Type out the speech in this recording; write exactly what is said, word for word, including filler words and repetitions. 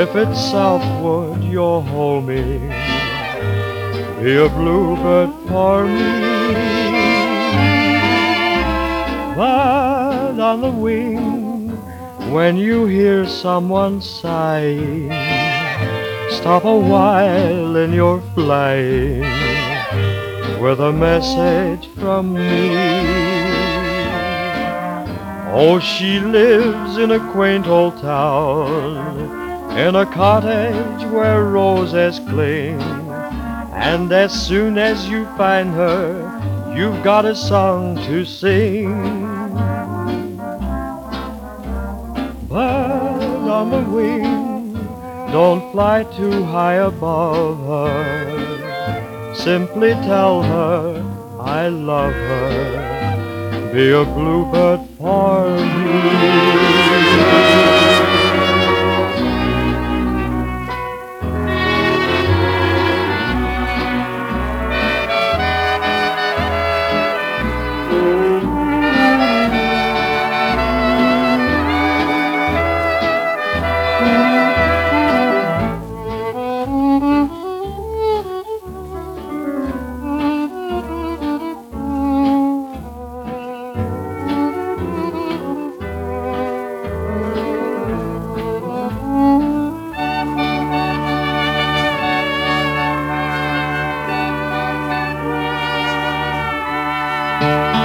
if it's southward you're homing, be a bluebird for me. But on the wing, when you hear someone sighing, stop a while in your flying with a message from me. Oh, she lives in a quaint old town, in a cottage where roses cling, and as soon as you find her, you've got a song to sing. But on the wing, don't fly too high above her. Simply tell her I love her. Be a bluebird for me. Thank you.